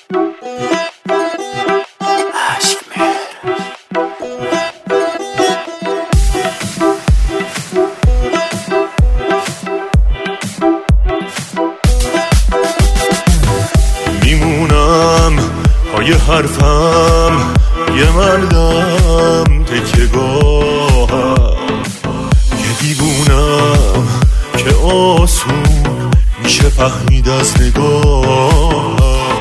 میمونم پای حرفم، یه مردم تکیه گاهم، یه دیوونم که آسون میشه فهمید از نگاهم.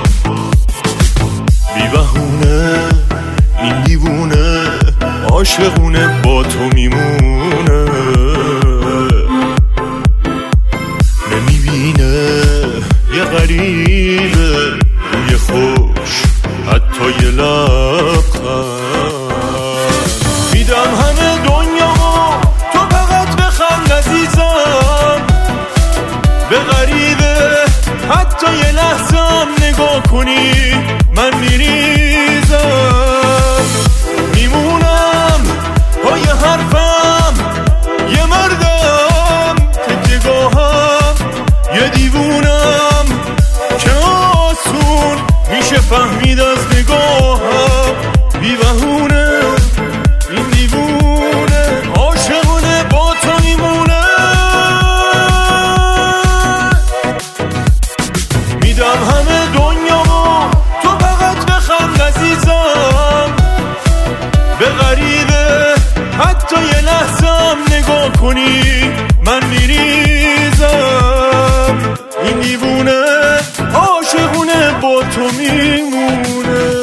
بی بهونه این دیوونه عاشقونه با تو میمونه، نمیبینه یه غریبه روی خوش حتی یه لبخند. میدم همه دنیا تو فقط بخند عزیزم، به غریبه حتی یه لحظم نگاه کنی من میریزم. میمونم پای حرفم، یه مردم تکیه گاهم، یه دیوونم که آسون میشه فهمید از نگاهم. بی بهونه این دیوونه عاشقونه با تو میمونه. میدم همه دنیا تو فقط بخند عزیزم، به غریبه حتی یه لحظم نگاه کنی من میریزم. این دیوونه عاشقونه با تو میمونه.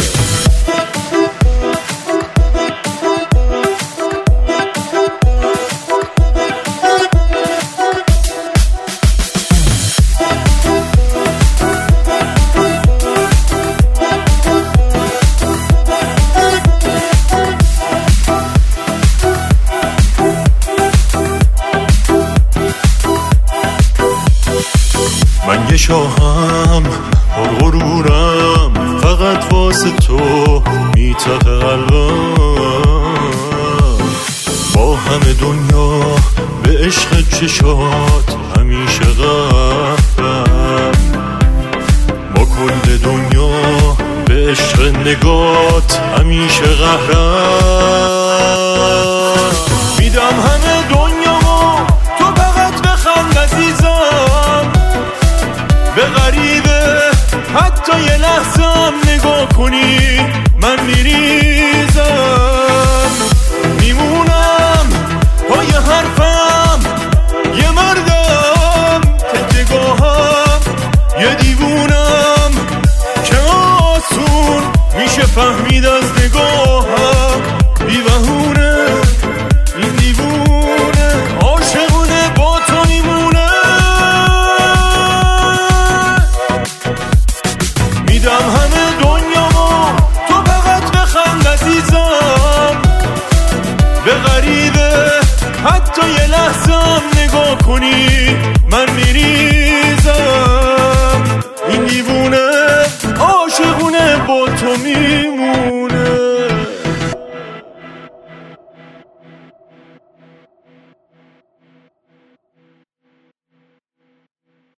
من یه شاهم غرورم، فقط واسه تو میتقه قلبم. با همه دنیا به عشق چشات همیشه غرقم، با کل دنیا به عشق نگات همیشه قهرم. میدم همه دنیا تو فقط بخند عزیزم، به غریبه حتی یه لحظم نگاه کنی من میریزم. میمونم پای حرفم، یه مردم تکیه گاهم، یه دیوونم که آسون میشه فهمید از نگاهم. بی بهونه این دیوونه عاشقونه با تو میمونه. میدم همه دنیا تو فقط بخند عزیزم، به غریبه حتی یه لحظم نگاه کنی من میریزم. این دیوونه عاشقونه با تو میمونه.